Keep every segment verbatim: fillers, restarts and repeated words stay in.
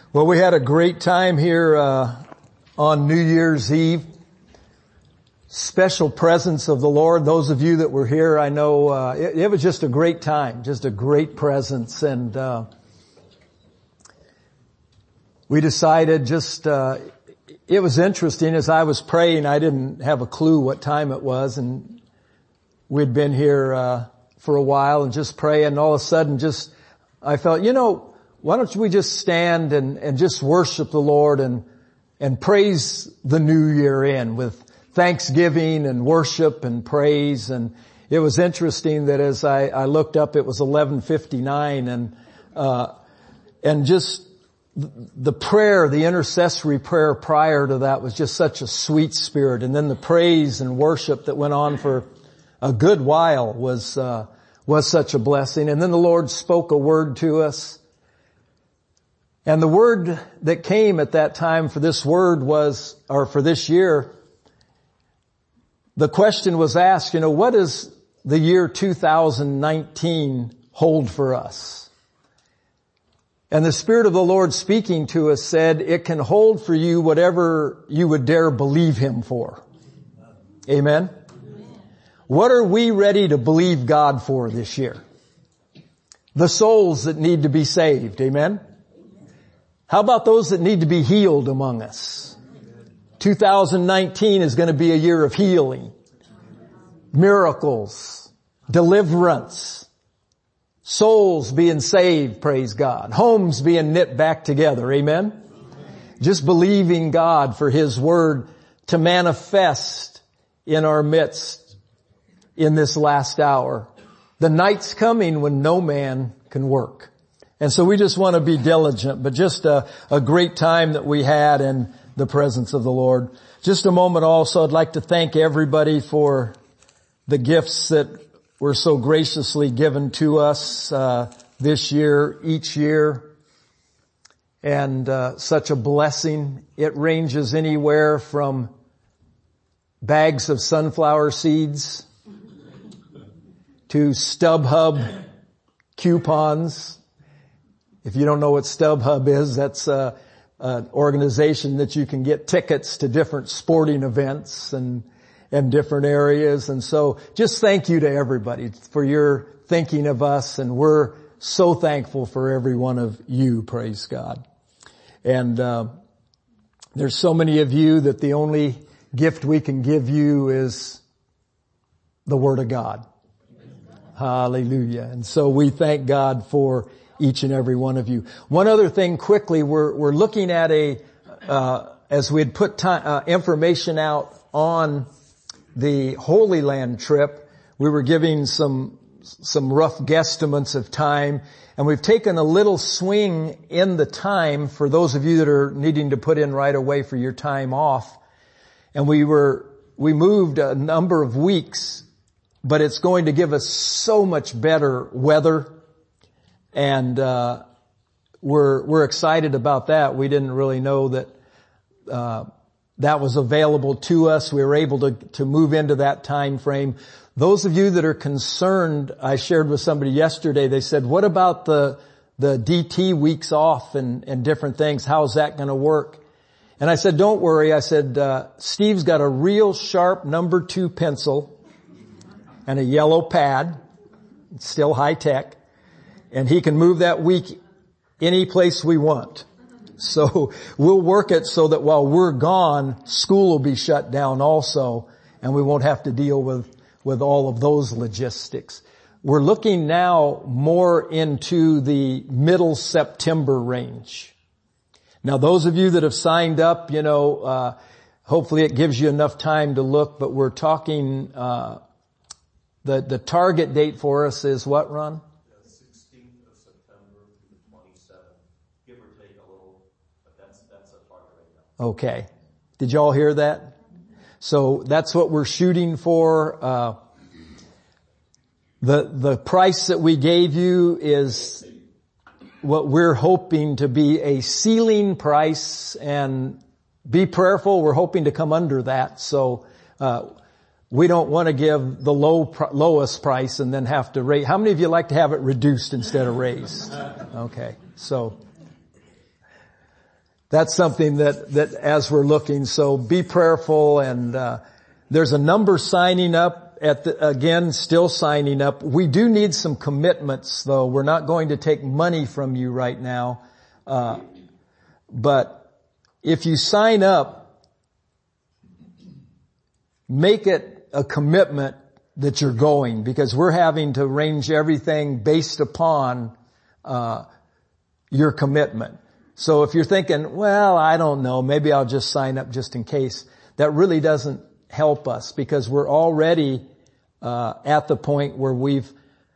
Well, we had a great time here uh, on New Year's Eve. Special presence of the Lord. Those of you that were here, I know uh, it, it was just a great time, just a great presence. And uh, we decided just, uh, it was interesting as I was praying, I didn't have a clue what time it was. And we'd been here uh, for a while and just praying. And all of a sudden just, I felt, you know, why don't we just stand and, and just worship the Lord and, and praise the new year in with thanksgiving and worship and praise. And it was interesting that as I, I looked up, it was eleven fifty-nine and, uh, and just the prayer, the intercessory prayer prior to that was just such a sweet spirit. And then the praise and worship that went on for a good while was, uh, was such a blessing. And then the Lord spoke a word to us. And the word that came at that time for this word was, or for this year, the question was asked, you know, what does the year two thousand nineteen hold for us? And the Spirit of the Lord speaking to us said, it can hold for you whatever you would dare believe Him for. Amen? Amen. What are we ready to believe God for this year? The souls that need to be saved. Amen? How about those that need to be healed among us? two thousand nineteen is going to be a year of healing, miracles, deliverance, souls being saved, praise God, homes being knit back together, amen? Just believing God for His word to manifest in our midst in this last hour. The night's coming when no man can work. And so we just want to be diligent, but just a, a great time that we had in the presence of the Lord. Just a moment also, I'd like to thank everybody for the gifts that were so graciously given to us uh, this year, each year. And uh, such a blessing. It ranges anywhere from bags of sunflower seeds to StubHub coupons. If you don't know what StubHub is, that's uh, an organization that you can get tickets to different sporting events and and different areas. And so just thank you to everybody for your thinking of us. And we're so thankful for every one of you, praise God. And uh, there's so many of you that the only gift we can give you is the Word of God. Hallelujah. And so we thank God for each and every one of you. One other thing quickly, we're, we're looking at a, uh, as we had put time, uh, information out on the Holy Land trip, we were giving some, some rough guesstimates of time, and we've taken a little swing in the time for those of you that are needing to put in right away for your time off. And we were, we moved a number of weeks, but it's going to give us so much better weather. And, uh, we're, we're excited about that. We didn't really know that, uh, that was available to us. We were able to, to move into that time frame. Those of you that are concerned, I shared with somebody yesterday, they said, what about the, the D T weeks off and, and different things? How's that going to work? And I said, don't worry. I said, uh, Steve's got a real sharp number two pencil and a yellow pad. It's still high tech. And he can move that week any place we want. So we'll work it so that while we're gone, school will be shut down also, and we won't have to deal with, with all of those logistics. We're looking now more into the middle September range. Now those of you that have signed up, you know, uh, hopefully it gives you enough time to look, but we're talking, uh, the, the target date for us is what, Ron? Okay. Did y'all hear that? So that's what we're shooting for. Uh, the, the price that we gave you is what we're hoping to be a ceiling price, and be prayerful. We're hoping to come under that. So, uh, we don't want to give the low, lowest price and then have to raise. How many of you like to have it reduced instead of raised? Okay. So, that's something that, that as we're looking, so be prayerful, and, uh, there's a number signing up at the, again, still signing up. We do need some commitments though. We're not going to take money from you right now. Uh, but if you sign up, make it a commitment that you're going, because we're having to arrange everything based upon, uh, your commitment. So if you're thinking, well, I don't know, maybe I'll just sign up just in case, that really doesn't help us, because we're already uh at the point where we've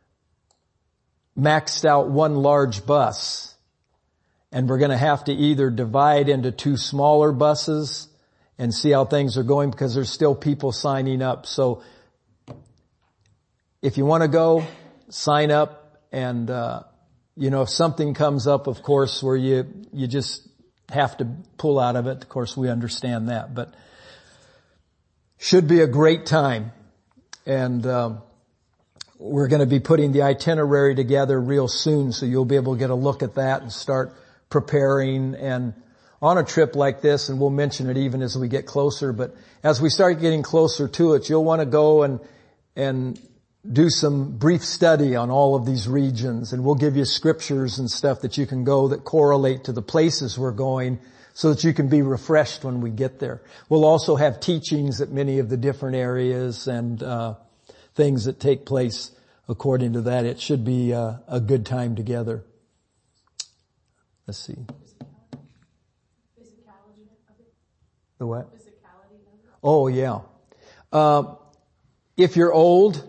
maxed out one large bus, and we're going to have to either divide into two smaller buses and see how things are going, because there's still people signing up. So if you want to go, sign up, and uh you know, if something comes up, of course, where you, you just have to pull out of it, of course, we understand that, but should be a great time. And, um, we're going to be putting the itinerary together real soon, so you'll be able to get a look at that and start preparing. And on a trip like this, and we'll mention it even as we get closer, but as we start getting closer to it, you'll want to go and, and do some brief study on all of these regions, and we'll give you scriptures and stuff that you can go that correlate to the places we're going, so that you can be refreshed when we get there. We'll also have teachings at many of the different areas and uh things that take place according to that. It should be uh, a good time together. Let's see. The what? Oh yeah. Uh, if you're old,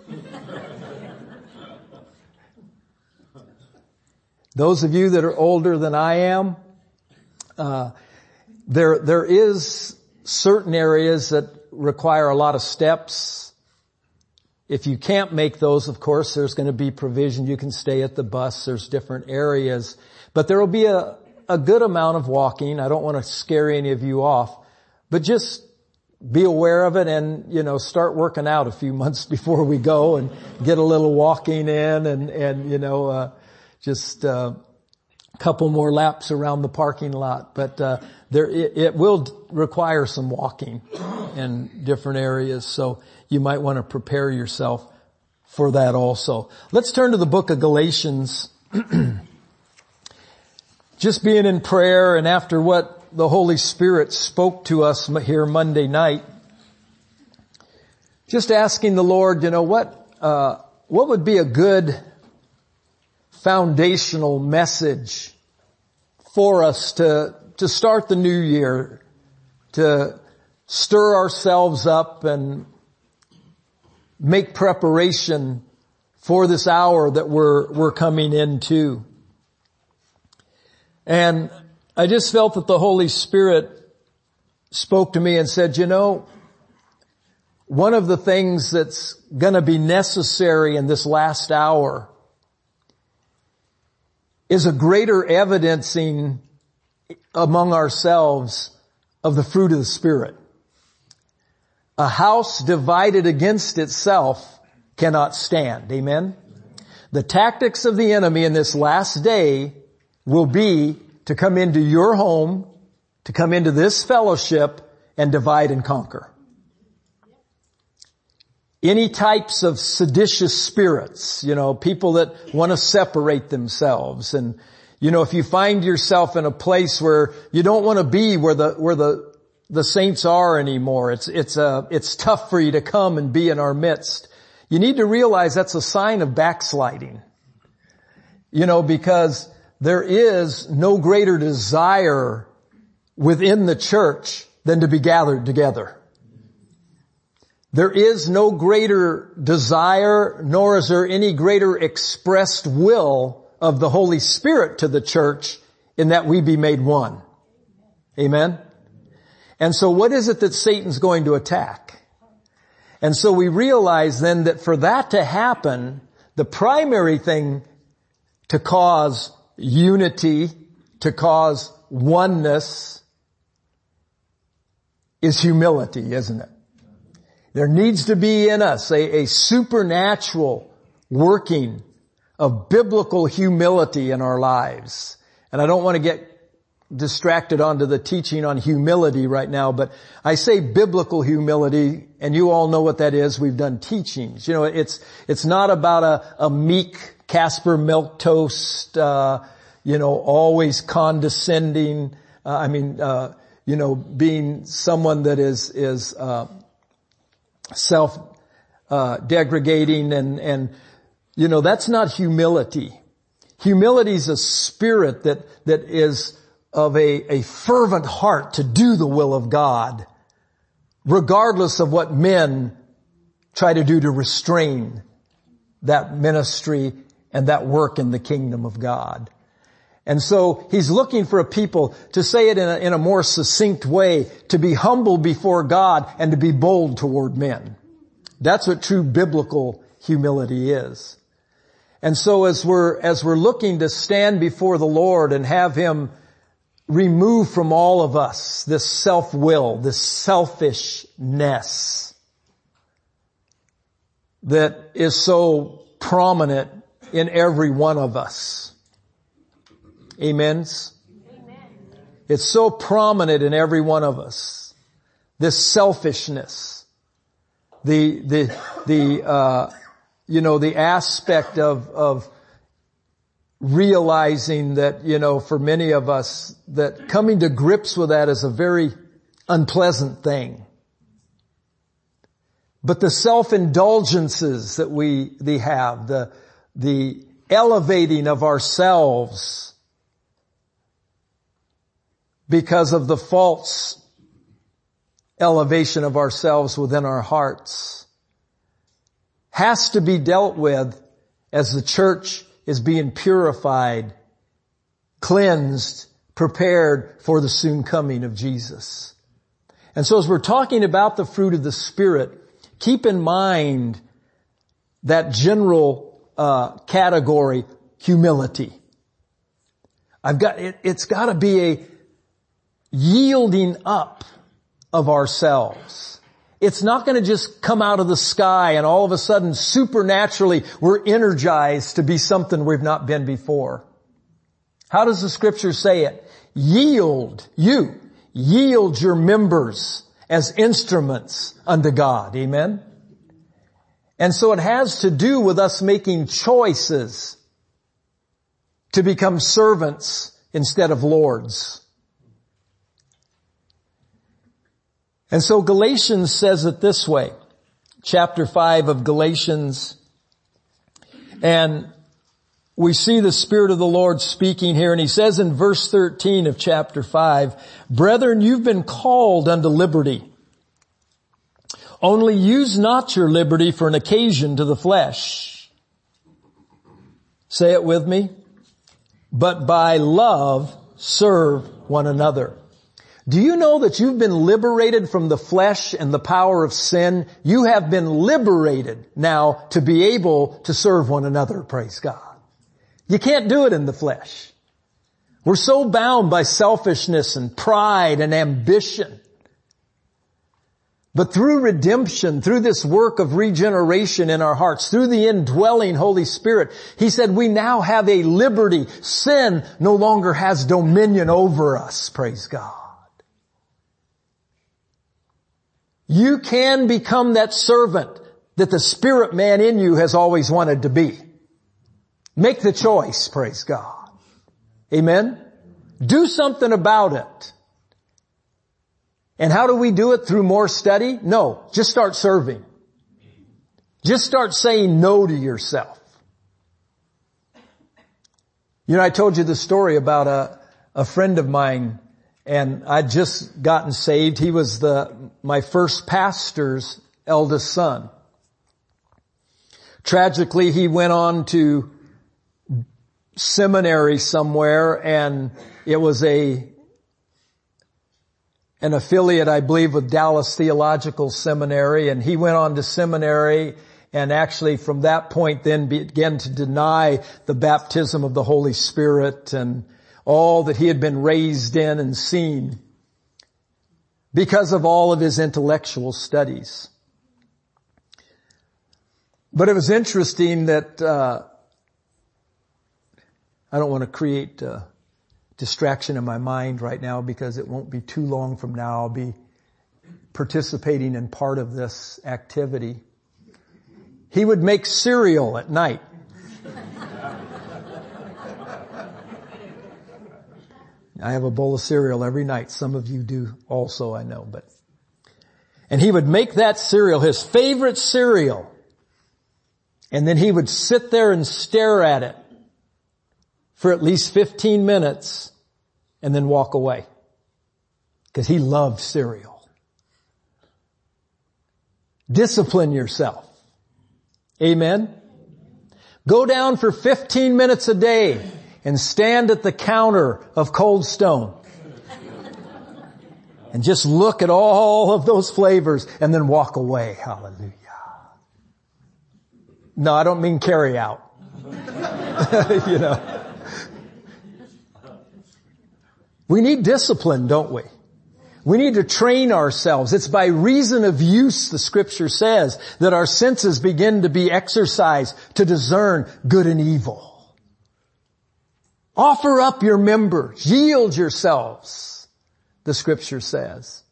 those of you that are older than I am, uh, there, there is certain areas that require a lot of steps. If you can't make those, of course, there's going to be provision. You can stay at the bus. There's different areas, but there will be a, a good amount of walking. I don't want to scare any of you off, but just be aware of it, and, you know, start working out a few months before we go, and get a little walking in, and, and, you know, uh, just, uh, a couple more laps around the parking lot. But, uh, there, it, it will require some walking in different areas. So you might want to prepare yourself for that also. Let's turn to the book of Galatians. Just being in prayer, and after what the Holy Spirit spoke to us here Monday night, just asking the Lord, you know, what, uh, what would be a good foundational message for us to, to start the new year, to stir ourselves up and make preparation for this hour that we're, we're coming into. And I just felt that the Holy Spirit spoke to me and said, you know, one of the things that's going to be necessary in this last hour is a greater evidencing among ourselves of the fruit of the Spirit. A house divided against itself cannot stand. Amen? The tactics of the enemy in this last day will be to come into your home, to come into this fellowship, and divide and conquer. Any types of seditious spirits, you know, people that want to separate themselves. And, you know, if you find yourself in a place where you don't want to be where the, where the, the saints are anymore, it's, it's, uh, it's tough for you to come and be in our midst. You need to realize that's a sign of backsliding. You know, because there is no greater desire within the church than to be gathered together. There is no greater desire, nor is there any greater expressed will of the Holy Spirit to the church in that we be made one. Amen? And so what is it that Satan's going to attack? And so we realize then that for that to happen, the primary thing to cause unity, to cause oneness, is humility, isn't it? There needs to be in us a, a supernatural working of biblical humility in our lives. And I don't want to get distracted onto the teaching on humility right now, but I say biblical humility, and you all know what that is. We've done teachings. You know, it's, it's not about a, a meek Casper milquetoast, uh, you know, always condescending, uh, I mean, uh, you know, being someone that is, is, uh, self, uh, degrading and, and, you know, that's not humility. Humility is a spirit that, that is of a, a fervent heart to do the will of God, regardless of what men try to do to restrain that ministry and that work in the kingdom of God. And so he's looking for a people, to say it in a, in a more succinct way, to be humble before God and to be bold toward men. That's what true biblical humility is. And so as we're, as we're looking to stand before the Lord and have Him remove from all of us this self-will, this selfishness that is so prominent in every one of us. Amens? Amen. It's so prominent in every one of us. This selfishness. The, the, the, uh, you know, the aspect of, of realizing that, you know, for many of us, that coming to grips with that is a very unpleasant thing. But the self-indulgences that we, we have, the, the elevating of ourselves because of the false elevation of ourselves within our hearts, has to be dealt with as the church is being purified, cleansed, prepared for the soon coming of Jesus. And so as we're talking about the fruit of the Spirit, keep in mind that general uh category, humility. I've got, it, it's got to be a yielding up of ourselves. It's not going to just come out of the sky and all of a sudden supernaturally we're energized to be something we've not been before. How does the scripture say it? Yield, you, yield your members as instruments unto God. Amen? And so it has to do with us making choices to become servants instead of lords. And so Galatians says it this way, chapter five of Galatians, and we see the Spirit of the Lord speaking here, and he says in verse thirteen of chapter five, "Brethren, you've been called unto liberty. Only use not your liberty for an occasion to the flesh." Say it with me. "But by love serve one another." Do you know that you've been liberated from the flesh and the power of sin? You have been liberated now to be able to serve one another, praise God. You can't do it in the flesh. We're so bound by selfishness and pride and ambition. But through redemption, through this work of regeneration in our hearts, through the indwelling Holy Spirit, he said we now have a liberty. Sin no longer has dominion over us, praise God. You can become that servant that the spirit man in you has always wanted to be. Make the choice, praise God. Amen? Do something about it. And how do we do it? Through more study? No, just start serving. Just start saying no to yourself. You know, I told you the story about a, a friend of mine, and I'd just gotten saved. He was the, my first pastor's eldest son. Tragically, he went on to seminary somewhere, and it was a, an affiliate, I believe, with Dallas Theological Seminary, and he went on to seminary and actually from that point then began to deny the baptism of the Holy Spirit and all that he had been raised in and seen because of all of his intellectual studies. But it was interesting that, uh, I don't want to create, uh, distraction in my mind right now because it won't be too long from now I'll be participating in part of this activity. He would make cereal at night. I have a bowl of cereal every night. Some of you do also, I know, but, and he would make that cereal, his favorite cereal, and then he would sit there and stare at it for at least fifteen minutes and then walk away. Because he loved cereal. Discipline yourself. Amen? Go down for fifteen minutes a day and stand at the counter of Cold Stone. And just look at all of those flavors and then walk away. Hallelujah. No, I don't mean carry out. You know. We need discipline, don't we? We need to train ourselves. It's by reason of use, the scripture says, that our senses begin to be exercised to discern good and evil. Offer up your members. Yield yourselves, the scripture says.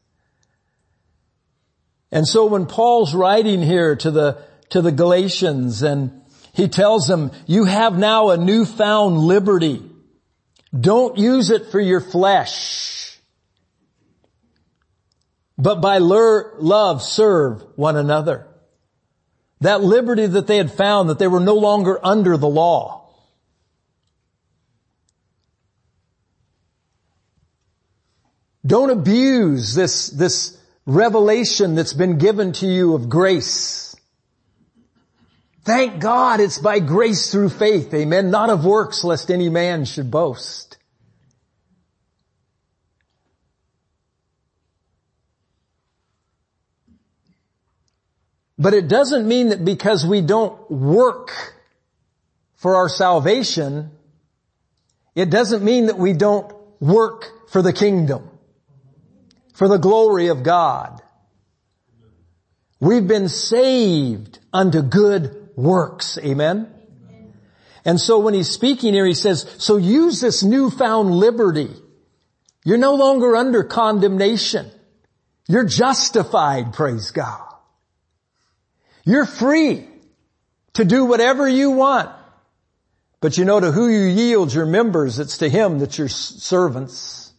And so when Paul's writing here to the, to the Galatians, and he tells them, you have now a newfound liberty. Don't use it for your flesh, but by love serve one another. That liberty that they had found, that they were no longer under the law. Don't abuse this, this revelation that's been given to you of grace. Thank God it's by grace through faith, amen, not of works lest any man should boast. But it doesn't mean that because we don't work for our salvation, it doesn't mean that we don't work for the kingdom, for the glory of God. We've been saved unto good works. Amen? And so when he's speaking here, he says, so use this newfound liberty. You're no longer under condemnation. You're justified, praise God. You're free to do whatever you want. But you know to who you yield your members, it's to him that you're servants.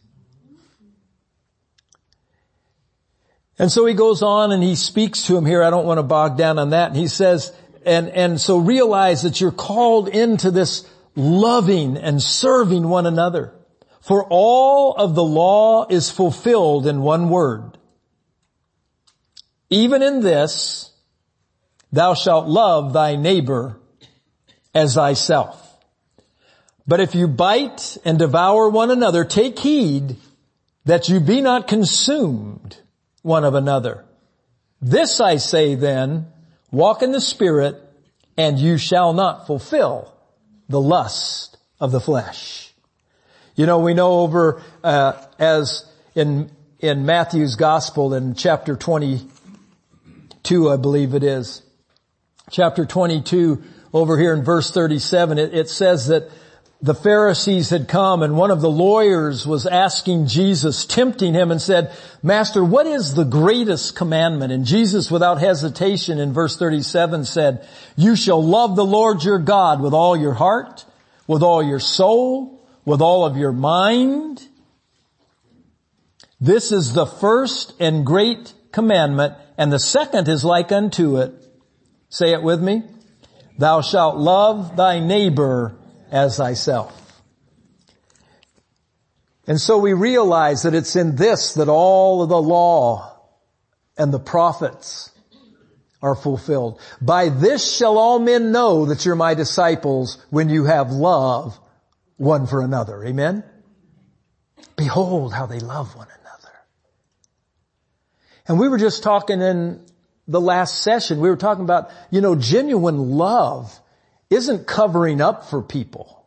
And so he goes on and he speaks to him here. I don't want to bog down on that. And he says, and, and so realize that you're called into this loving and serving one another. For all of the law is fulfilled in one word. Even in this, thou shalt love thy neighbor as thyself. But if you bite and devour one another, take heed that you be not consumed one of another. This I say then, walk in the Spirit, and you shall not fulfill the lust of the flesh. You know, we know over, uh, as in, in Matthew's Gospel in chapter twenty-two, I believe it is. Chapter twenty-two, over here in verse thirty-seven, it, it says that the Pharisees had come and one of the lawyers was asking Jesus, tempting him and said, Master, what is the greatest commandment? And Jesus, without hesitation, in verse thirty-seven said, you shall love the Lord your God with all your heart, with all your soul, with all of your mind. This is the first and great commandment, and the second is like unto it. Say it with me. Thou shalt love thy neighbor as thyself. And so we realize that it's in this that all of the law and the prophets are fulfilled. By this shall all men know that you're my disciples, when you have love one for another. Amen? Behold how they love one another. And we were just talking in the last session, we were talking about, you know, genuine love isn't covering up for people.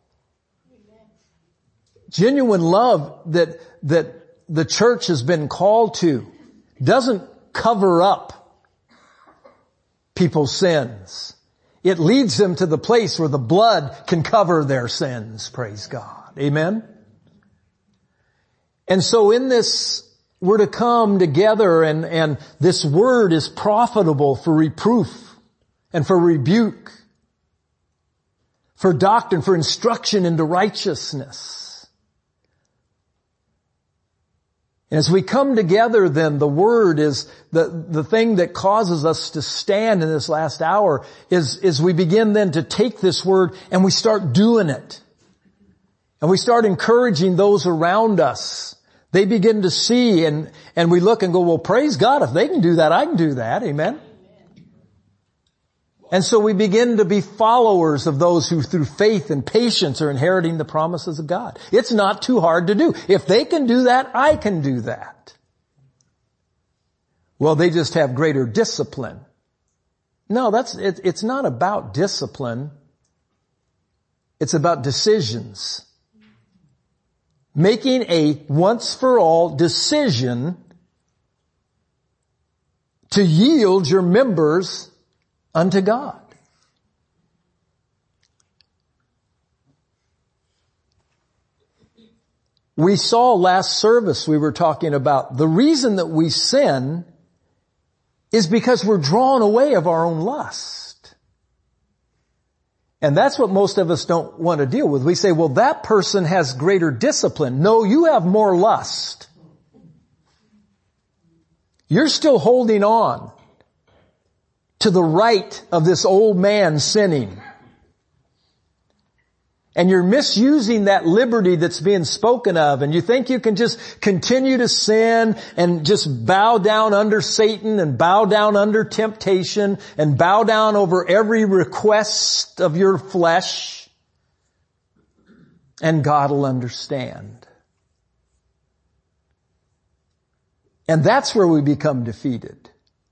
Genuine love that, that the church has been called to doesn't cover up people's sins. It leads them to the place where the blood can cover their sins. Praise God. Amen. And so in this, we're to come together, and, and this word is profitable for reproof and for rebuke, for doctrine, for instruction into righteousness. And as we come together, then the word is the, the thing that causes us to stand in this last hour is, is we begin then to take this word and we start doing it. And we start encouraging those around us. They begin to see, and, and we look and go, well, praise God, if they can do that, I can do that. Amen. And so we begin to be followers of those who through faith and patience are inheriting the promises of God. It's not too hard to do. If they can do that, I can do that. Well, they just have greater discipline. No, that's, it, it's not about discipline. It's about decisions. Making a once-for-all decision to yield your members unto God. We saw last service, we were talking about the reason that we sin is because we're drawn away of our own lust. And that's what most of us don't want to deal with. We say, well, that person has greater discipline. No, you have more lust. You're still holding on to the right of this old man sinning. And you're misusing that liberty that's being spoken of, and you think you can just continue to sin and just bow down under Satan and bow down under temptation and bow down over every request of your flesh, and God will understand. And that's where we become defeated.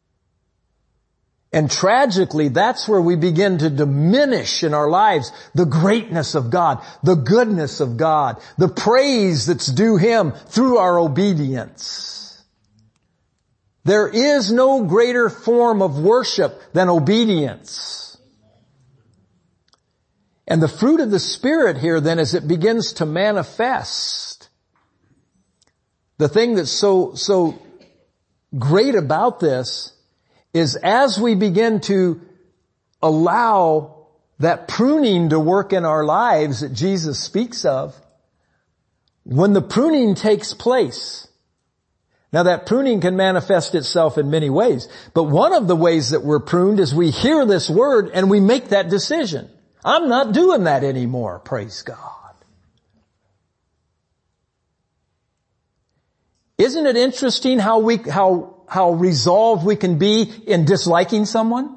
And tragically, that's where we begin to diminish in our lives the greatness of God, the goodness of God, the praise that's due Him through our obedience. There is no greater form of worship than obedience. And the fruit of the Spirit here then, as it begins to manifest, the thing that's so, so great about this is as we begin to allow that pruning to work in our lives that Jesus speaks of, when the pruning takes place, now that pruning can manifest itself in many ways, but one of the ways that we're pruned is we hear this word and we make that decision. I'm not doing that anymore, praise God. Isn't it interesting how we, how how resolved we can be in disliking someone?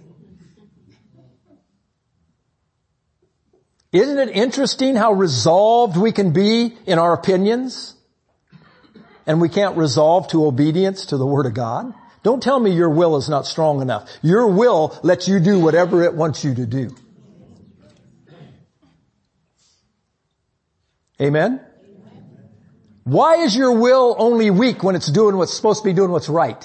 Isn't it interesting how resolved we can be in our opinions? And we can't resolve to obedience to the Word of God? Don't tell me your will is not strong enough. Your will lets you do whatever it wants you to do. Amen? Why is your will only weak when it's doing what's supposed to be doing what's right?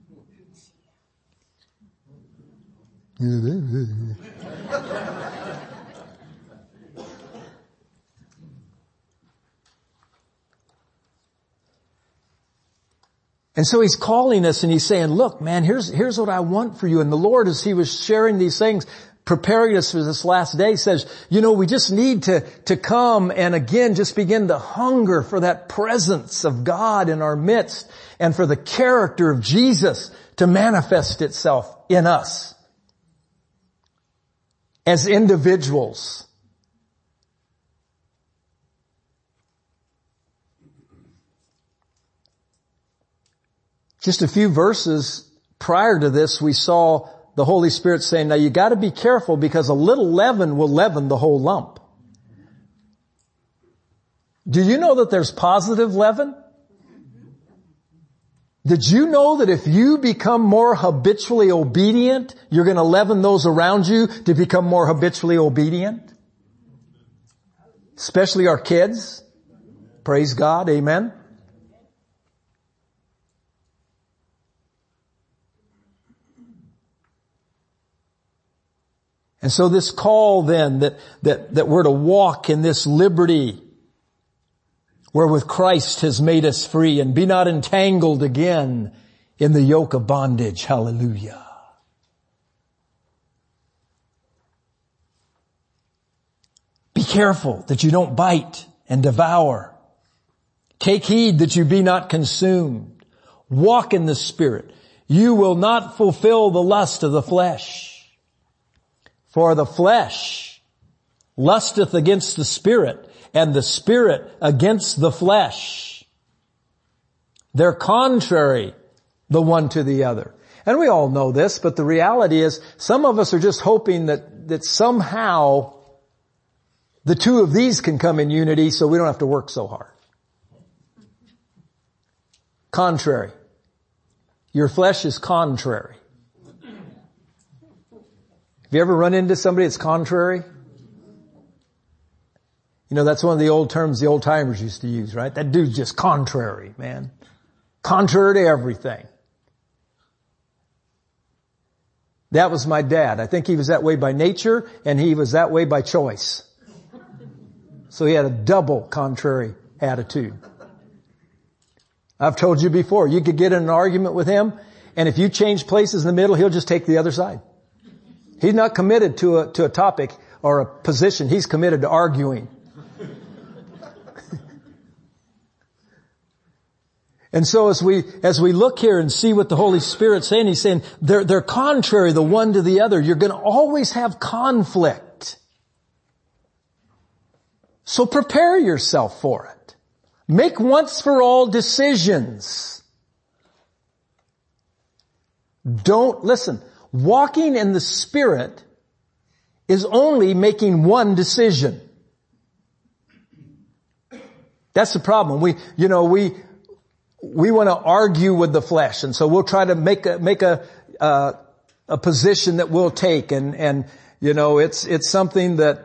And so He's calling us and He's saying, look, man, here's, here's what I want for you. And the Lord, as He was sharing these things, preparing us for this last day, says, you know, we just need to, to come and again just begin to hunger for that presence of God in our midst and for the character of Jesus to manifest itself in us as individuals. Just a few verses prior to this, we saw the Holy Spirit saying, now you got to be careful because a little leaven will leaven the whole lump. Do you know that there's positive leaven? Did you know that if you become more habitually obedient, you're going to leaven those around you to become more habitually obedient? Especially our kids. Praise God. Amen. And so this call then that, that, that we're to walk in this liberty, wherewith Christ has made us free, and be not entangled again in the yoke of bondage. Hallelujah. Be careful that you don't bite and devour. Take heed that you be not consumed. Walk in the Spirit. You will not fulfill the lust of the flesh. For the flesh lusteth against the Spirit, and the Spirit against the flesh. They're contrary the one to the other. And we all know this, but the reality is some of us are just hoping that, that somehow the two of these can come in unity so we don't have to work so hard. Contrary. Your flesh is contrary. Have you ever run into somebody that's contrary? You know, that's one of the old terms the old timers used to use, right? That dude's just contrary, man. Contrary to everything. That was my dad. I think he was that way by nature, and he was that way by choice. So he had a double contrary attitude. I've told you before, you could get in an argument with him, and if you change places in the middle, he'll just take the other side. He's not committed to a, to a topic or a position. He's committed to arguing. And so as we, as we look here and see what the Holy Spirit's saying, He's saying they're, they're contrary the one to the other. You're going to always have conflict. So prepare yourself for it. Make once for all decisions. Don't, listen, walking in the Spirit is only making one decision. That's the problem. We, you know, we, we want to argue with the flesh, and so we'll try to make a, make a, uh, a position that we'll take, and, and, you know, it's, it's something that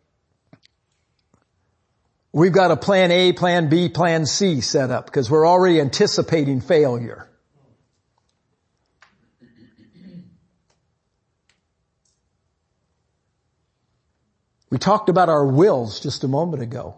we've got a plan A, plan B, plan C set up because we're already anticipating failure. We talked about our wills just a moment ago.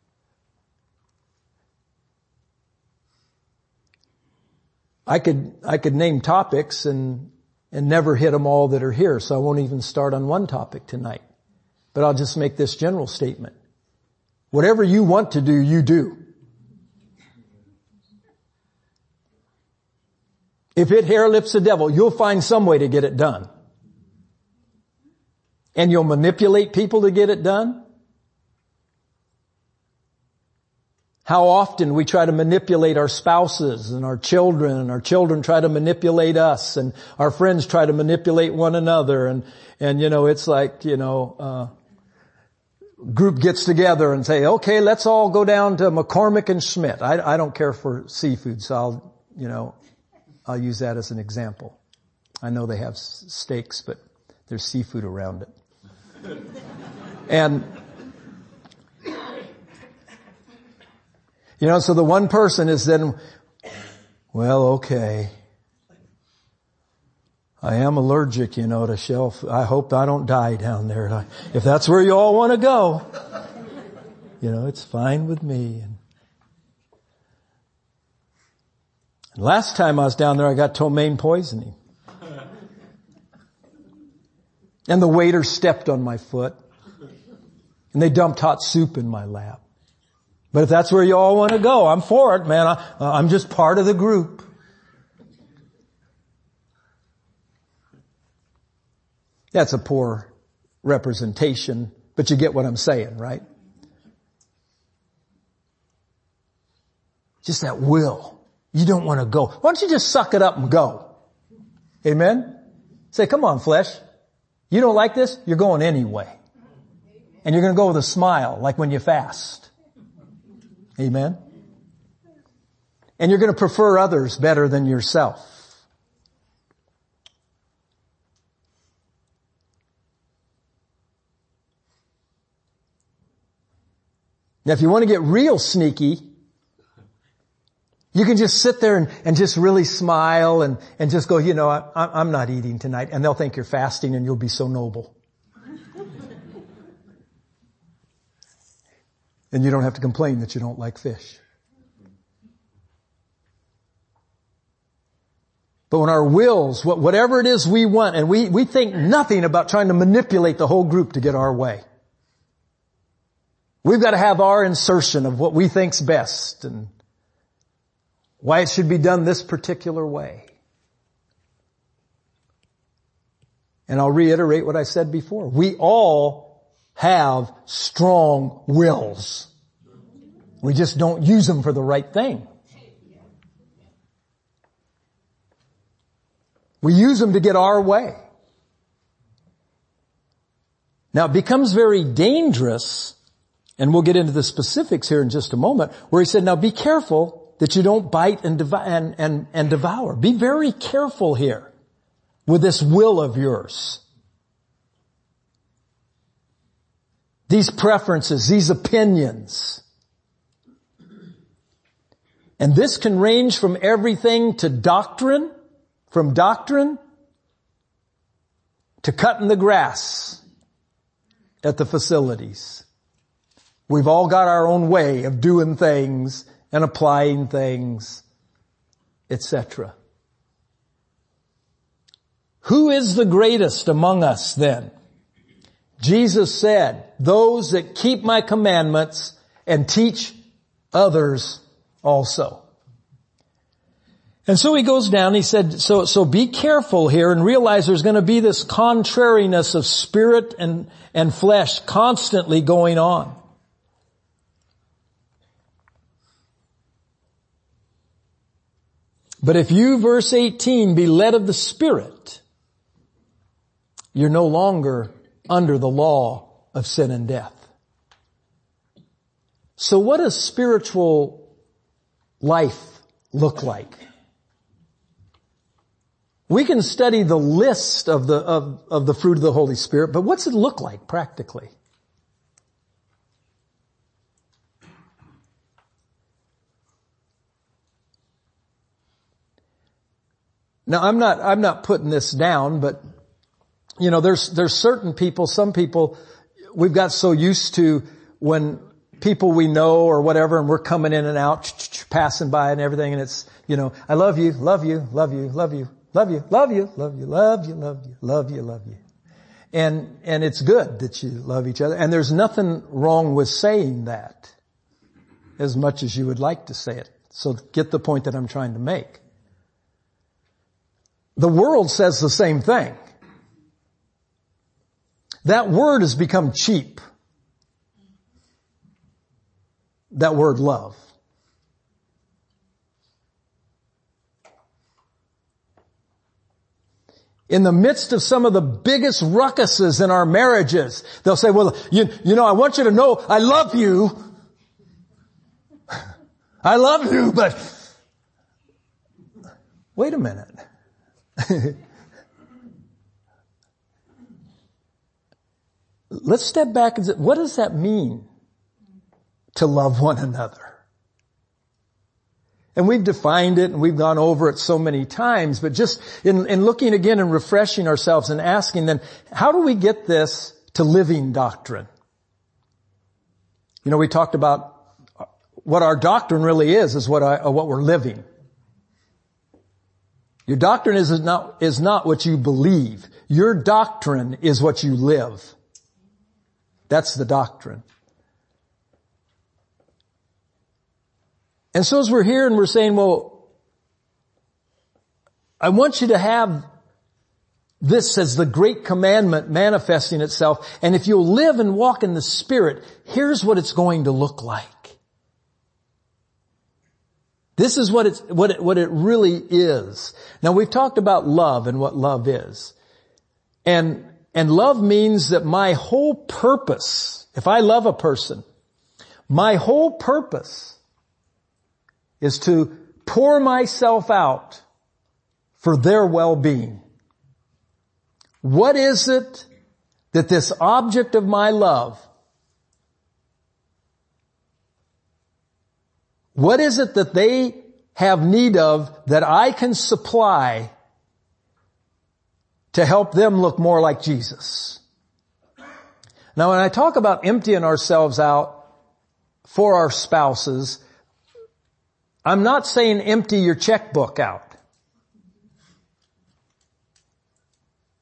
I could, I could name topics and, and never hit them all that are here, so I won't even start on one topic tonight. But I'll just make this general statement. Whatever you want to do, you do. If it hair lips the devil, you'll find some way to get it done. And you'll manipulate people to get it done. How often we try to manipulate our spouses and our children, and our children try to manipulate us, and our friends try to manipulate one another, and, and you know, it's like, you know, uh, group gets together and say, okay, let's all go down to McCormick and Schmidt. I, I don't care for seafood, so I'll, you know, I'll use that as an example. I know they have steaks, but there's seafood around it. And, you know, so the one person is then, well, okay, I am allergic, you know, to shelf. I hope I don't die down there. If that's where you all want to go, you know, it's fine with me. And last time I was down there, I got ptomaine poisoning. And the waiter stepped on my foot. And they dumped hot soup in my lap. But if that's where you all want to go, I'm for it, man. I, I'm just part of the group. That's a poor representation, but you get what I'm saying, right? Just that will. You don't want to go. Why don't you just suck it up and go? Amen? Say, come on, flesh. You don't like this? You're going anyway. And you're going to go with a smile, like when you fast. Amen? And you're going to prefer others better than yourself. Now, if you want to get real sneaky, you can just sit there and, and just really smile and, and just go, you know, I, I'm not eating tonight. And they'll think you're fasting and you'll be so noble. And you don't have to complain that you don't like fish. But when our wills, whatever it is we want, and we, we think nothing about trying to manipulate the whole group to get our way. We've got to have our insertion of what we think's best and why it should be done this particular way. And I'll reiterate what I said before. We all have strong wills. We just don't use them for the right thing. We use them to get our way. Now it becomes very dangerous, and we'll get into the specifics here in just a moment, where he said, now be careful that you don't bite and, dev- and, and, and devour. Be very careful here with this will of yours. These preferences, these opinions. And this can range from everything to doctrine, from doctrine to cutting the grass at the facilities. We've all got our own way of doing things and applying things, et cetera. Who is the greatest among us then? Jesus said, those that keep my commandments and teach others also. And so he goes down, he said, so, so be careful here and realize there's going to be this contrariness of spirit and, and flesh constantly going on. But if you, verse eighteen, be led of the Spirit, you're no longer under the law of sin and death. So what does spiritual life look like? We can study the list of the, of, of the fruit of the Holy Spirit, but what's it look like practically? Now I'm not, I'm not putting this down, but you know, there's, there's certain people, some people, we've got so used to when people we know or whatever, and we're coming in and out, passing by and everything, and it's, you know, I love you, love you, love you, love you, love you, love you, love you, love you, love you, love you, love you. And, and it's good that you love each other. And there's nothing wrong with saying that as much as you would like to say it. So get the point that I'm trying to make. The world says the same thing. That word has become cheap. That word love. In the midst of some of the biggest ruckuses in our marriages, they'll say, well, you, you know, I want you to know I love you. I love you, but wait a minute. Let's step back and say, what does that mean to love one another? And we've defined it and we've gone over it so many times, but just in, in looking again and refreshing ourselves and asking then, how do we get this to living doctrine? You know, we talked about what our doctrine really is, is what I, what we're living. Your doctrine is not, is not what you believe. Your doctrine is what you live. That's the doctrine. And so as we're here and we're saying, well, I want you to have this as the great commandment manifesting itself. And if you'll live and walk in the Spirit, here's what it's going to look like. This is what it's, what it, what it really is. Now we've talked about love and what love is. And, and love means that my whole purpose, if I love a person, my whole purpose is to pour myself out for their well-being. What is it that this object of my love, what is it that they have need of that I can supply to help them look more like Jesus? Now when I talk about emptying ourselves out for our spouses, I'm not saying empty your checkbook out.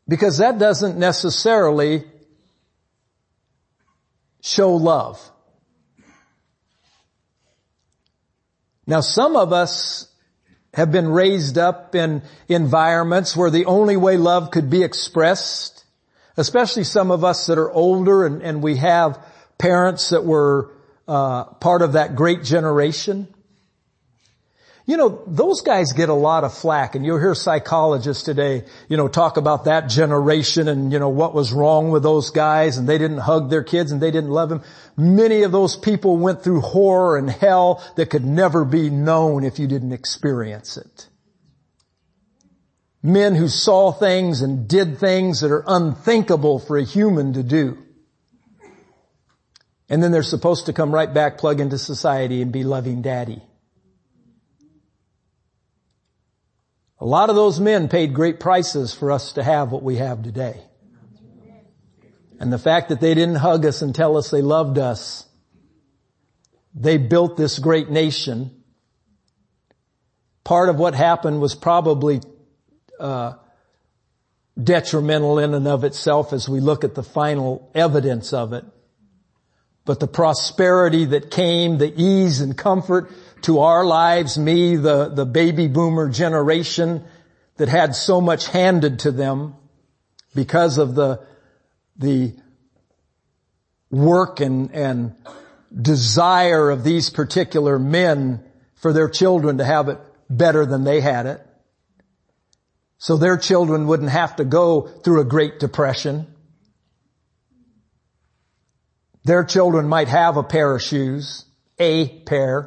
Because that doesn't necessarily show love. Now, some of us have been raised up in environments where the only way love could be expressed, especially some of us that are older and, and we have parents that were uh part of that great generation. You know, those guys get a lot of flack, and you'll hear psychologists today, you know, talk about that generation and, you know, what was wrong with those guys, and they didn't hug their kids and they didn't love them. Many of those people went through horror and hell that could never be known if you didn't experience it. Men who saw things and did things that are unthinkable for a human to do. And then they're supposed to come right back, plug into society, and be loving daddy. A lot of those men paid great prices for us to have what we have today. And the fact that they didn't hug us and tell us they loved us, they built this great nation. Part of what happened was probably uh detrimental in and of itself as we look at the final evidence of it. But the prosperity that came, the ease and comfort to our lives, me, the, the baby boomer generation that had so much handed to them because of the, the work and, and desire of these particular men for their children to have it better than they had it. So their children wouldn't have to go through a Great Depression. Their children might have a pair of shoes, a pair.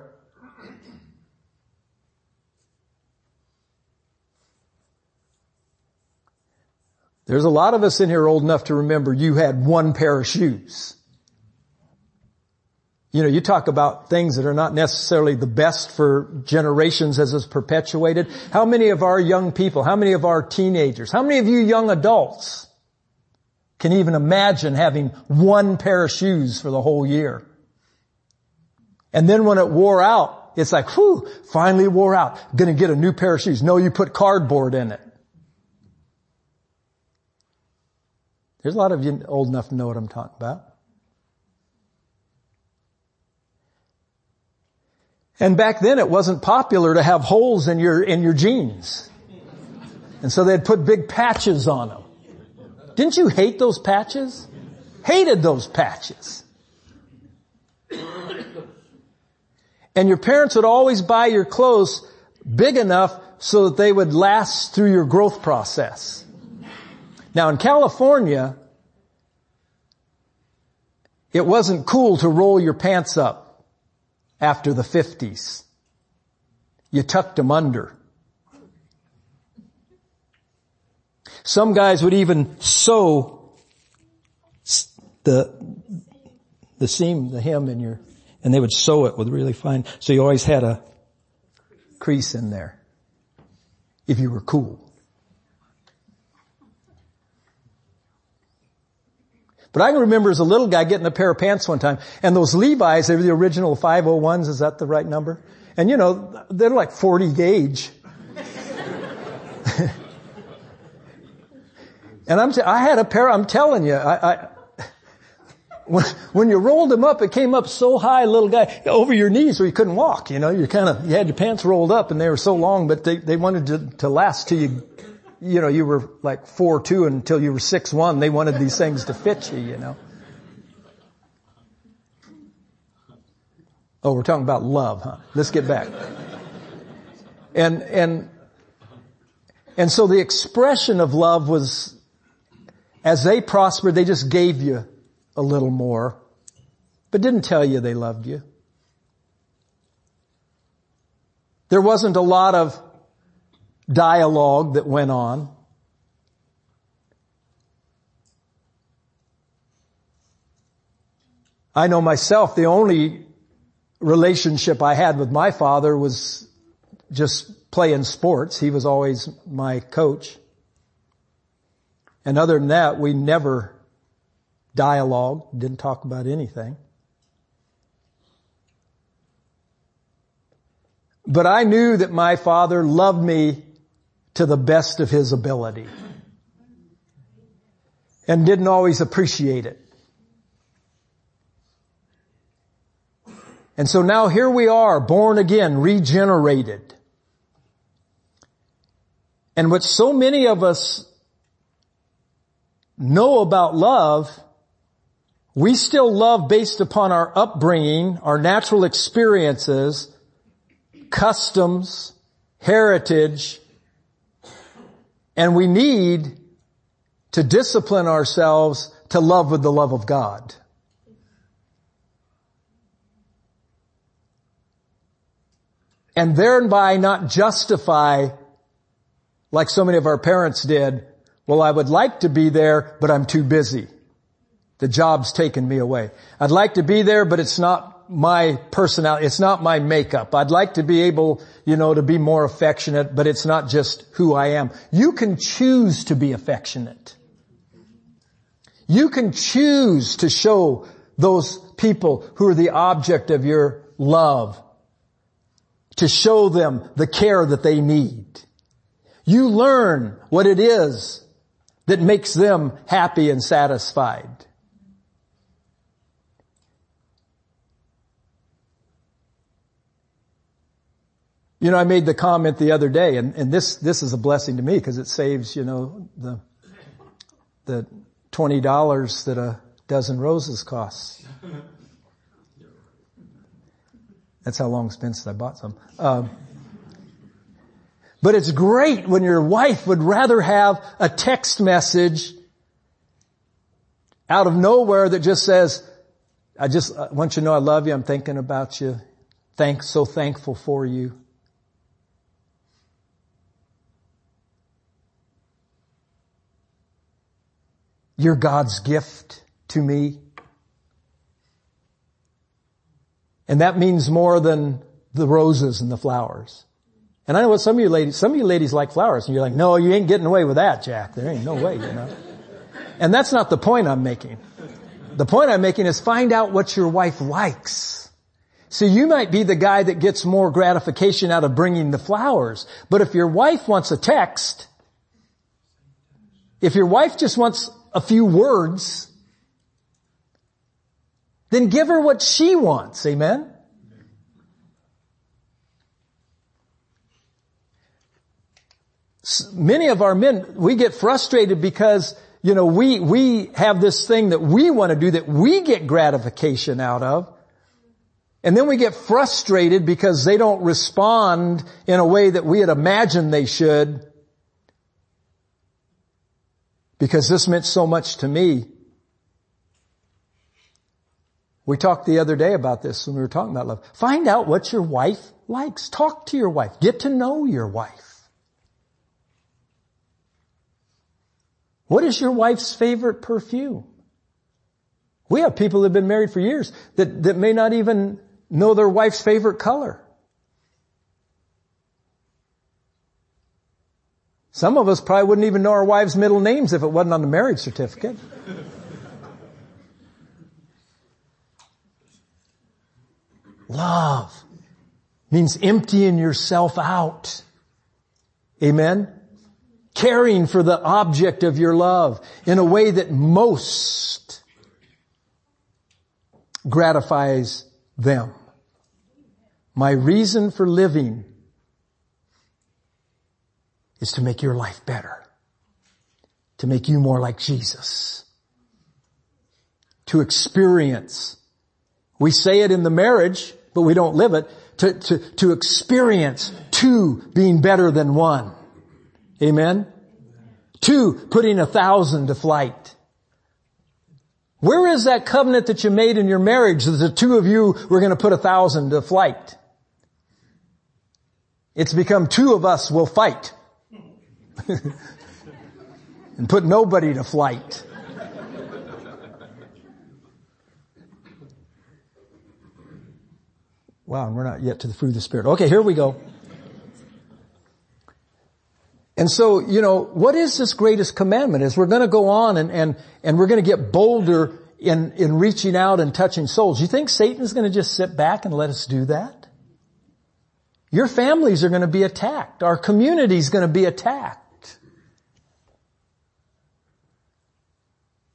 There's a lot of us in here old enough to remember you had one pair of shoes. You know, you talk about things that are not necessarily the best for generations as it's perpetuated. How many of our young people, how many of our teenagers, how many of you young adults can even imagine having one pair of shoes for the whole year? And then when it wore out, it's like, whew, finally wore out. Gonna get a new pair of shoes. No, you put cardboard in it. There's a lot of you old enough to know what I'm talking about. And back then it wasn't popular to have holes in your, in your jeans. And so they'd put big patches on them. Didn't you hate those patches? Hated those patches. And your parents would always buy your clothes big enough so that they would last through your growth process. Now in California, it wasn't cool to roll your pants up after the fifties. You tucked them under. Some guys would even sew the, the seam, the hem in your, and they would sew it with really fine, so you always had a crease in there. If you were cool. But I can remember as a little guy getting a pair of pants one time, and those Levi's, they were the original five oh ones, is that the right number? And you know, they're like forty gauge. And I'm, t- I had a pair, I'm telling you, I, I, when, when you rolled them up, it came up so high, little guy, over your knees where you couldn't walk, you know, you kind of, you had your pants rolled up and they were so long, but they, they wanted to, to last till you, you know, you were like four two until you were six one. They wanted these things to fit you, you know. Oh, we're talking about love, huh? Let's get back. And, and, and so the expression of love was, as they prospered, they just gave you a little more, but didn't tell you they loved you. There wasn't a lot of dialogue that went on. I know myself, the only relationship I had with my father was just playing sports. He was always my coach. And other than that, we never dialogued, didn't talk about anything. But I knew that my father loved me to the best of his ability. and didn't always appreciate it. And so now here we are, born again, regenerated. And what so many of us know about love, we still love based upon our upbringing, our natural experiences, customs, heritage, and we need to discipline ourselves to love with the love of God. And thereby not justify, like so many of our parents did, well, I would like to be there, but I'm too busy. The job's taken me away. I'd like to be there, but it's not my personality. It's not my makeup. I'd like to be able, you know, to be more affectionate, but it's not just who I am. You can choose to be affectionate. You can choose to show those people who are the object of your love, to show them the care that they need. You learn what it is that makes them happy and satisfied. You know, I made the comment the other day, and, and this, this is a blessing to me because it saves, you know, the, the twenty dollars that a dozen roses costs. That's how long it's been since I bought some. Um, but it's great when your wife would rather have a text message out of nowhere that just says, I just I want you to know I love you. I'm thinking about you. Thanks, so thankful for you. You're God's gift to me. And that means more than the roses and the flowers. And I know what some of you ladies, some of you ladies like flowers, and you're like, no, you ain't getting away with that, Jack. There ain't no way, you know. And that's not the point I'm making. The point I'm making is find out what your wife likes. See, you might be the guy that gets more gratification out of bringing the flowers. But if your wife wants a text, if your wife just wants a few words, then give her what she wants. Amen? Many of our men, we get frustrated because, you know, we, we have this thing that we want to do that we get gratification out of. And then we get frustrated because they don't respond in a way that we had imagined they should. Because this meant so much to me. We talked the other day about this when we were talking about love. Find out what your wife likes. Talk to your wife. Get to know your wife. What is your wife's favorite perfume? We have people that have been married for years that, that may not even know their wife's favorite color. Some of us probably wouldn't even know our wives' middle names if it wasn't on the marriage certificate. Love means emptying yourself out. Amen? Caring for the object of your love in a way that most gratifies them. My reason for living is to make your life better. To make you more like Jesus. To experience. We say it in the marriage, but we don't live it. To, to, to experience two being better than one. Amen? Two, putting a thousand to flight. Where is that covenant that you made in your marriage that the two of you were going to put a thousand to flight? It's become two of us will fight. And put nobody to flight. Wow, and we're not yet to the fruit of the Spirit. Okay, here we go. And so, you know, what is this greatest commandment? Is we're going to go on and, and, and we're going to get bolder in, in reaching out and touching souls. You think Satan's going to just sit back and let us do that? Your families are going to be attacked. Our community is going to be attacked.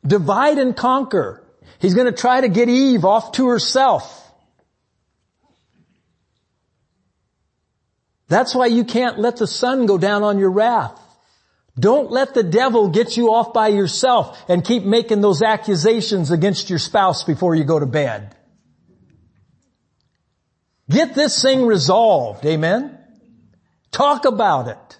divide and conquer. He's going to try to get Eve off to herself. That's why you can't let the sun go down on your wrath. Don't let the devil get you off by yourself and keep making those accusations against your spouse before you go to bed. Get this thing resolved. Amen? Talk about it.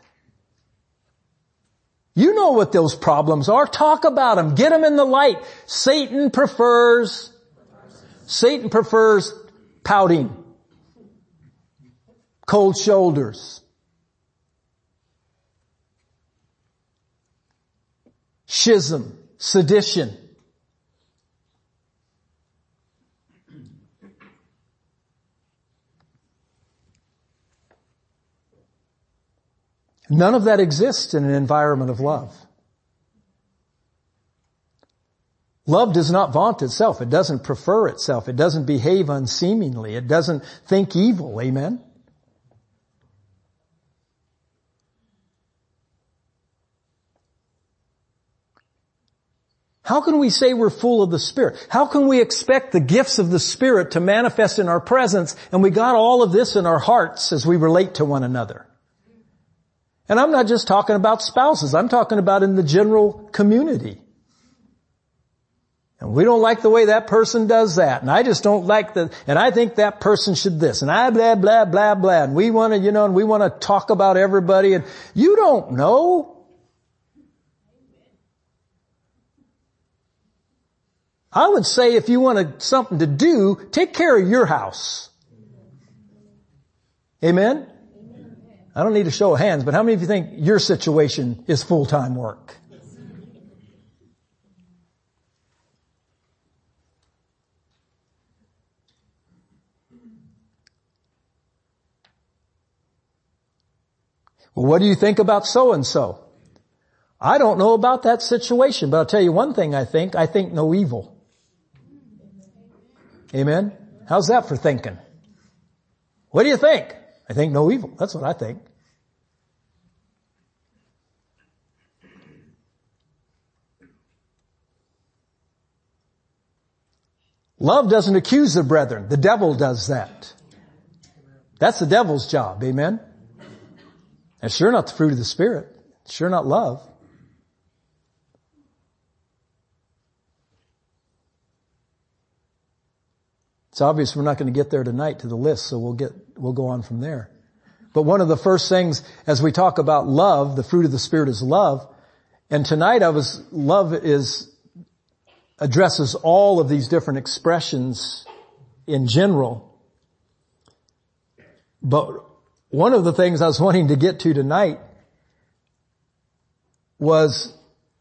You know what those problems are. Talk about them. Get them in the light. Satan prefers, Satan prefers pouting, cold shoulders, schism, sedition. None of that exists in an environment of love. Love does not vaunt itself. It doesn't prefer itself. It doesn't behave unseemingly. It doesn't think evil. Amen? How can we say we're full of the Spirit? How can we expect the gifts of the Spirit to manifest in our presence and we got all of this in our hearts as we relate to one another? And I'm not just talking about spouses. I'm talking about in the general community. And we don't like the way that person does that. And I just don't like the, and I think that person should this. And I blah, blah, blah, blah. And we want to, you know, and we want to talk about everybody. And you don't know. I would say if you wanted something to do, take care of your house. Amen? I don't need a show of hands, but how many of you think your situation is full-time work? Well, what do you think about so-and-so? I don't know about that situation, but I'll tell you one thing I think. I think no evil. Amen? How's that for thinking? What do you think? I think no evil. That's what I think. Love doesn't accuse the brethren. The devil does that. That's the devil's job. Amen? That's sure not the fruit of the Spirit. It's sure not love. It's obvious we're not going to get there tonight to the list, so we'll get, we'll go on from there. But one of the first things as we talk about love, the fruit of the Spirit is love. And tonight I was, love is, addresses all of these different expressions in general. But one of the things I was wanting to get to tonight was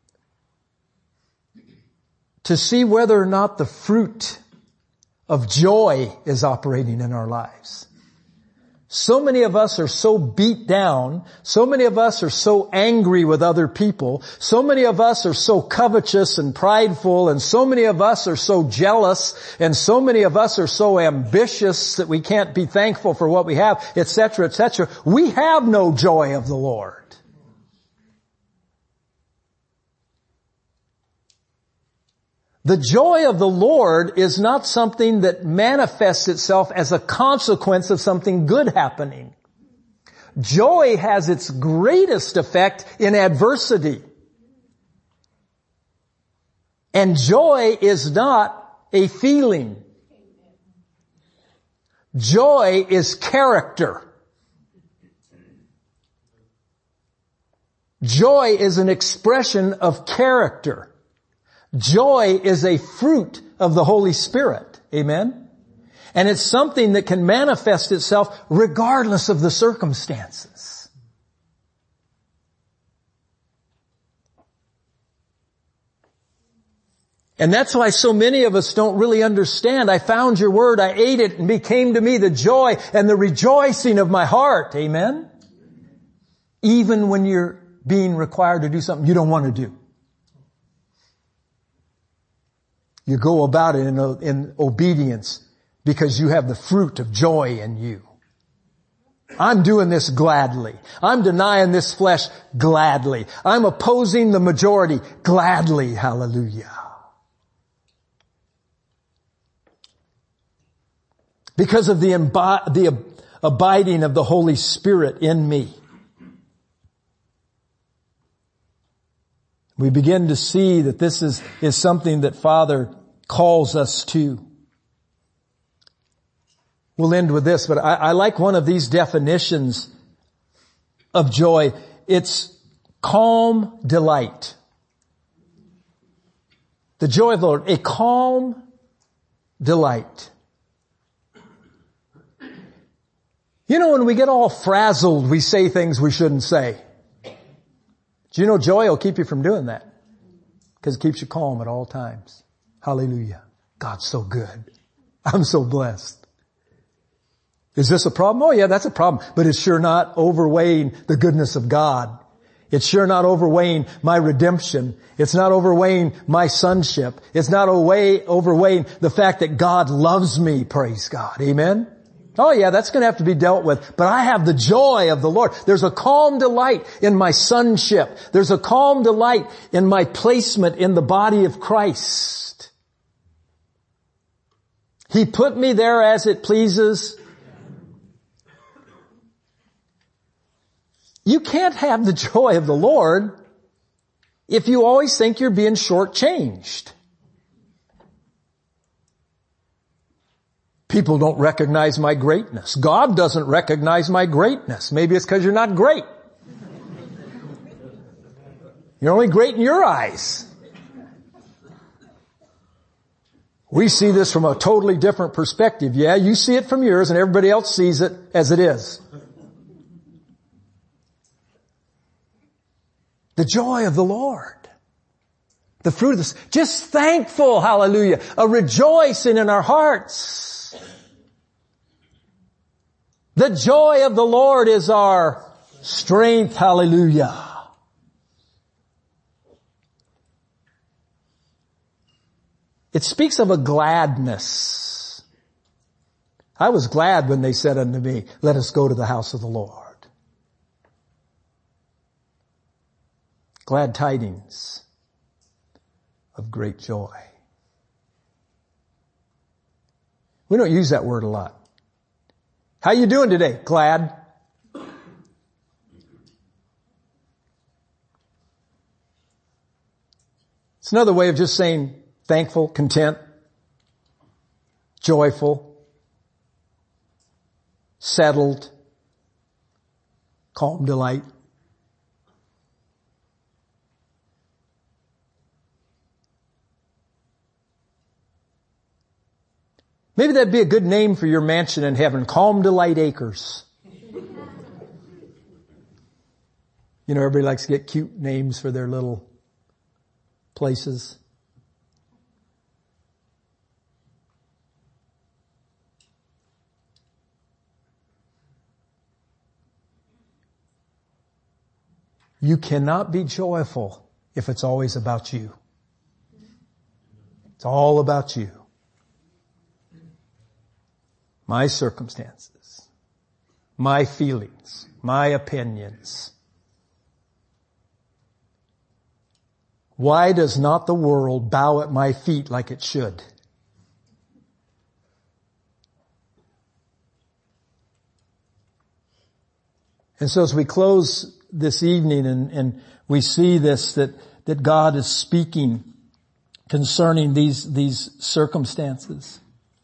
to see whether or not the fruit of joy is operating in our lives. So many of us are so beat down. So many of us are so angry with other people. So many of us are so covetous and prideful. And so many of us are so jealous. And so many of us are so ambitious that we can't be thankful for what we have, et cetera, et cetera. We have no joy of the Lord. The joy of the Lord is not something that manifests itself as a consequence of something good happening. Joy has its greatest effect in adversity. And joy is not a feeling. Joy is character. Joy is an expression of character. Joy is a fruit of the Holy Spirit. Amen? And it's something that can manifest itself regardless of the circumstances. And that's why so many of us don't really understand. I found your word, I ate it, and became to me the joy and the rejoicing of my heart. Amen? Even when you're being required to do something you don't want to do. You go about it in, in obedience because you have the fruit of joy in you. I'm doing this gladly. I'm denying this flesh gladly. I'm opposing the majority gladly. Hallelujah. because of the, imbi- the ab- abiding of the Holy Spirit in me. We begin to see that this is, is something that Father calls us to. We'll end with this, but I, I like one of these definitions of joy. It's calm delight. The joy of the Lord, a calm delight. You know, when we get all frazzled, we say things we shouldn't say. Do you know joy will keep you from doing that? Because it keeps you calm at all times. Hallelujah. God's so good. I'm so blessed. Is this a problem? Oh yeah, that's a problem. But it's sure not overweighing the goodness of God. It's sure not overweighing my redemption. It's not overweighing my sonship. It's not overweigh, overweighing the fact that God loves me, praise God. Amen? Oh yeah, that's going to have to be dealt with. But I have the joy of the Lord. There's a calm delight in my sonship. There's a calm delight in my placement in the body of Christ. He put me there as it pleases. You can't have the joy of the Lord if you always think you're being shortchanged. People don't recognize my greatness. God doesn't recognize my greatness. Maybe it's because you're not great. You're only great in your eyes. We see this from a totally different perspective. Yeah, you see it from yours and everybody else sees it as it is. The joy of the Lord. The fruit of this. Just thankful, hallelujah. A rejoicing in our hearts. The joy of the Lord is our strength, hallelujah. It speaks of a gladness. I was glad when they said unto me, let us go to the house of the Lord. Glad tidings of great joy. We don't use that word a lot. How you doing today? Glad. It's another way of just saying thankful, content, joyful, settled, calm delight. Maybe that'd be a good name for your mansion in heaven, Calm Delight Acres. You know, everybody likes to get cute names for their little places. You cannot be joyful if it's always about you. It's all about you. My circumstances, my feelings, my opinions. Why does not the world bow at my feet like it should? And so as we close this evening and, and we see this, that, that God is speaking concerning these, these circumstances.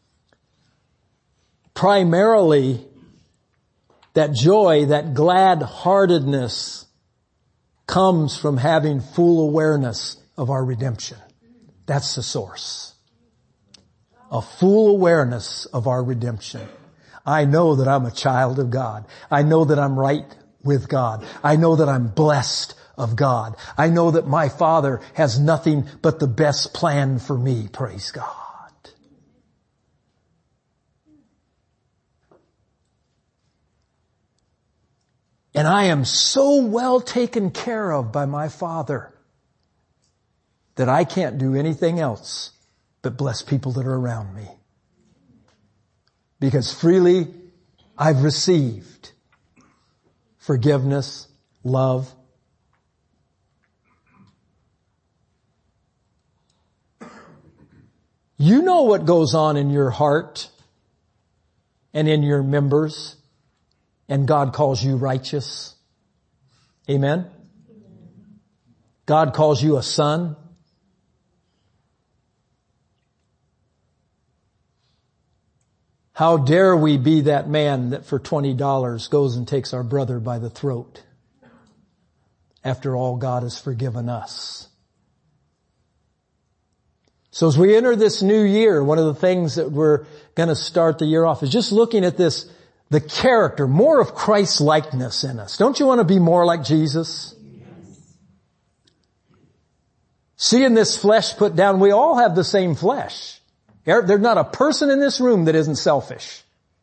Primarily, that joy, that glad-heartedness comes from having full awareness of our redemption. That's the source. A full awareness of our redemption. I know that I'm a child of God. I know that I'm right with God. I know that I'm blessed of God. I know that my Father has nothing but the best plan for me. Praise God. And I am so well taken care of by my Father that I can't do anything else but bless people that are around me. Because freely I've received forgiveness, love. You know what goes on in your heart and in your members, and God calls you righteous. Amen? God calls you a son. How dare we be that man that for twenty dollars goes and takes our brother by the throat after all God has forgiven us? So as we enter this new year, one of the things that we're going to start the year off is just looking at this, the character, more of Christ's likeness in us. Don't you want to be more like Jesus? Yes. Seeing this flesh put down, we all have the same flesh. There's not a person in this room that isn't selfish.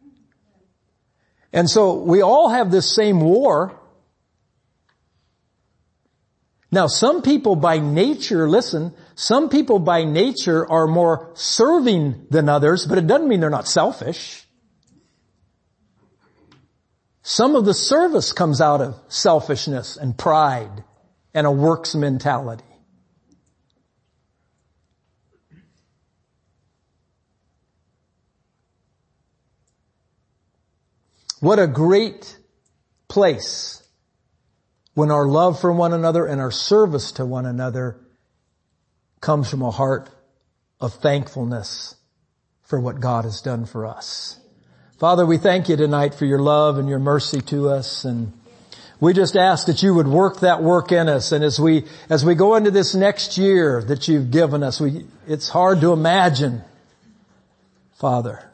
And so we all have this same war. Now some people by nature, listen, some people by nature are more serving than others, but it doesn't mean they're not selfish. Some of the service comes out of selfishness and pride and a works mentality. What a great place when our love for one another and our service to one another comes from a heart of thankfulness for what God has done for us. Father, we thank you tonight for your love and your mercy to us, and we just ask that you would work that work in us. And as we, as we go into this next year that you've given us, we, it's hard to imagine, Father,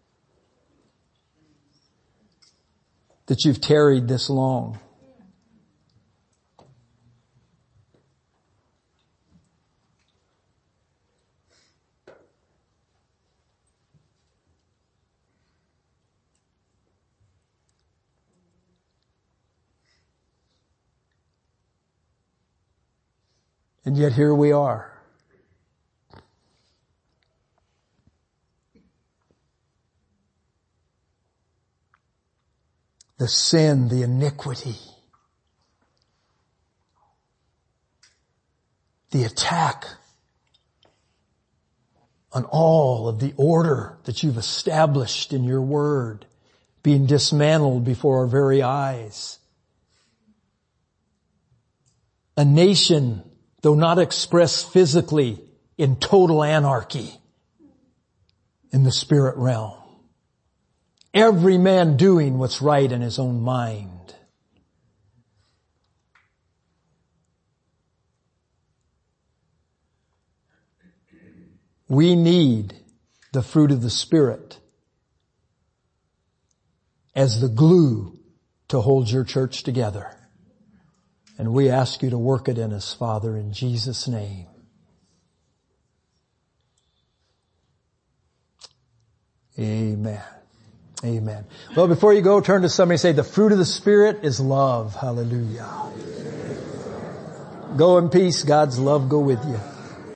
that you've tarried this long. And yet here we are. The sin, the iniquity, the attack on all of the order that you've established in your word being dismantled before our very eyes. A nation, though not expressed physically, in total anarchy in the spirit realm. Every man doing what's right in his own mind. We need the fruit of the Spirit as the glue to hold your church together. And we ask you to work it in us, Father, in Jesus' name. Amen. Amen. Well, before you go, turn to somebody and say, the fruit of the Spirit is love. Hallelujah. Go in peace. God's love go with you.